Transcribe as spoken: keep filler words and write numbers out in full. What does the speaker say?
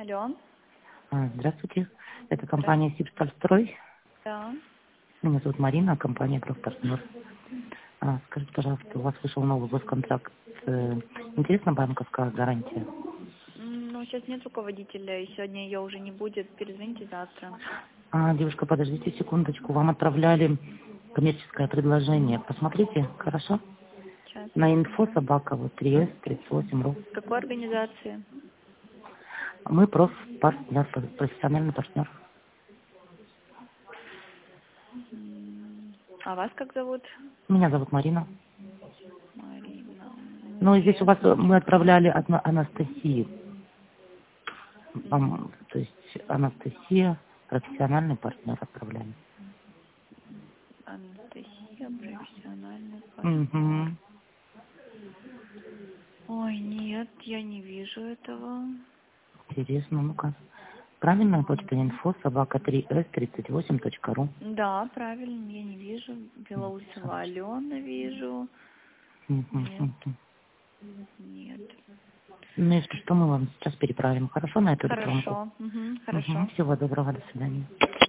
Алло. А, Здравствуйте. Это компания «Сибстальстрой». Да. Меня зовут Марина, компания «Профпартнер». А, Скажите, пожалуйста, у вас вышел новый госконтракт. Э, Интересна банковская гарантия? М, Ну, сейчас нет руководителя, и сегодня ее уже не будет. Перезвоните завтра. А, девушка, подождите секундочку. Вам отправляли коммерческое предложение. Посмотрите, хорошо? Сейчас На инфо посмотрю. собака вот три эс тридцать восемь ру. Какой организации? Мы профпартнер, профессиональный партнер. М, А вас как зовут? Меня зовут Марина. Марина. Ну, и здесь у Нет. вас э, мы отправляли одну Анастасию. М, Вам, то есть Анастасия, профессиональный партнер отправляем. Анастасия, профессиональный партнер. Угу. Ой, нет, я не вижу этого. Интересно, ну-ка. Правильная почта инфо собака три эс тридцать восемь точка ру. Да, правильно, я не вижу. Белоусова Алена вижу. Нет, нет. Ну, если что, мы вам сейчас переправим. Хорошо, на эту электронку? Хорошо, угу, Угу. хорошо. Всего доброго, до свидания.